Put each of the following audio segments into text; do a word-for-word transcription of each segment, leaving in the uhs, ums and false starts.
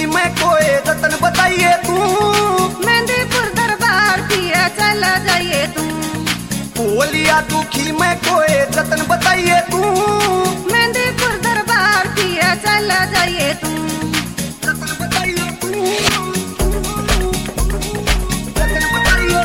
में कोई जतन बताइए तू। मेहंदीपुर दरबार पिया चला जाइए तू। बोलिया दुखी में कोई जतन बताइए तू। मेहंदीपुर दरबार पिया चला जाइए तू। जतन बताइए तू। जतन बताइए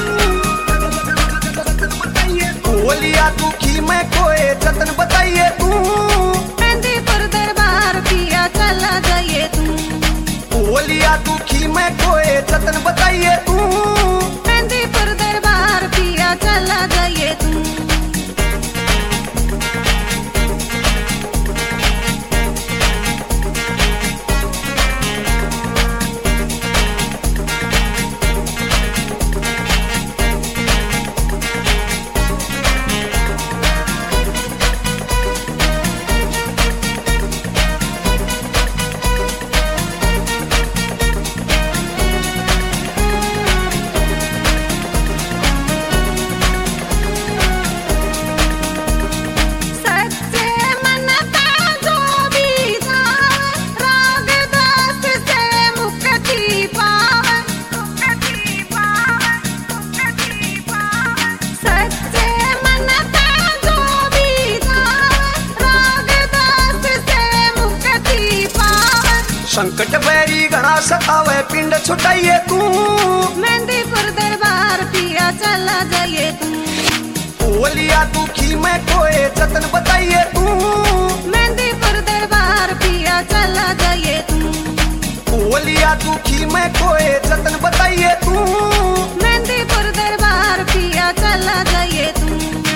तू। बोलिया दुखी में कोई जतन बताइए तू। मेहंदीपुर दरबार पिया चला जाइए तू। बोलिया दुखी में कोई जतन बताइए तू। मेहंदीपुर दरबार पिया चला जाइए तू। संकट बैरी घना सतावे पिंड छुटाइए तू। मेहंदीपुर दरबार पिया चला जाइए तू। बोलिया दुखी में कोई जतन बताइए तू। मेहंदीपुर दरबार पिया चला जाइए तू। बोलिया दुखी में कोई जतन बताइए तू। मेहंदीपुर दरबार पिया चला जाइए तू।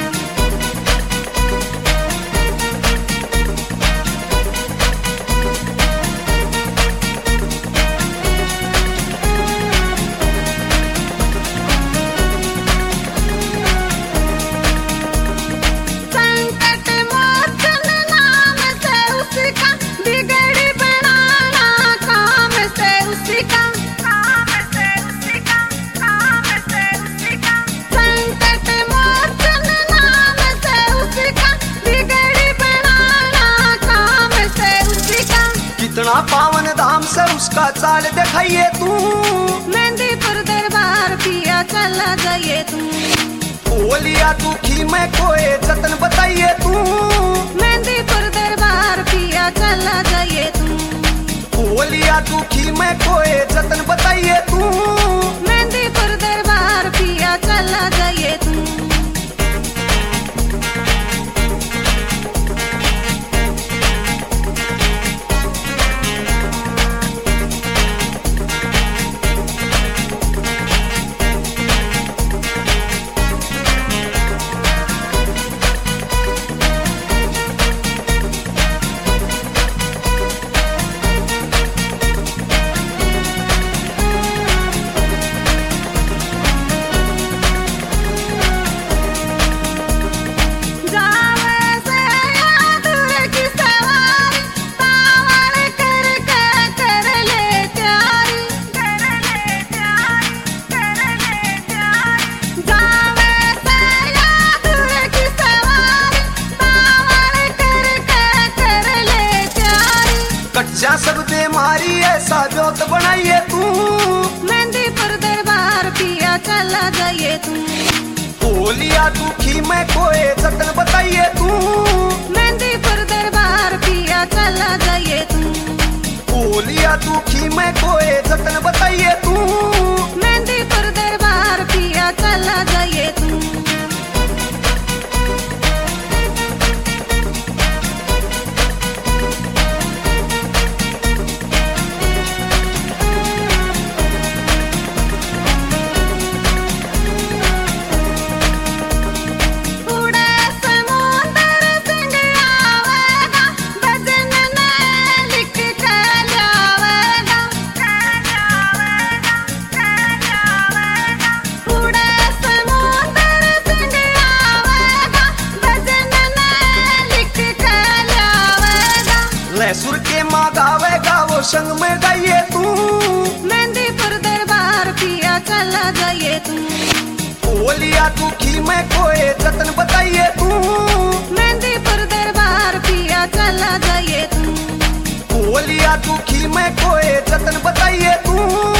कितना पावन धाम से उसका चाल दिखाइए तू। मेहंदीपुर दरबार पिया चला जाइए तू। बोलिया दुखी में कोई जतन बताइए तू। मेहंदीपुर दरबार पिया चला जाइए तू। बोलिया दुखी में कोई जतन बताइए तू। मेहंदीपुर दरबार पिया चला जाइए तू। जा सब दे मारी ऐसा जोत बनाइए तू। मेहंदीपुर दरबार पिया चला जाइए तू। बोलिया दुखी में कोई जतन बताइए तू। मेहंदीपुर दरबार पिया चला जाइए तू। बोलिया दुखी में कोई जतन बताइए तू। मेहंदीपुर दरबार पिया चला जाइए तू। सुर के माँ गावेगा वो संग में गाइए तू। मेहंदीपुर दरबार पिया चला जाइए तू। बोलिया दुखी में कोई जतन बताइए तू। मेहंदीपुर दरबार पिया चला जाइए तू। बोलिया दुखी मैं कोई रतन बताइए तू।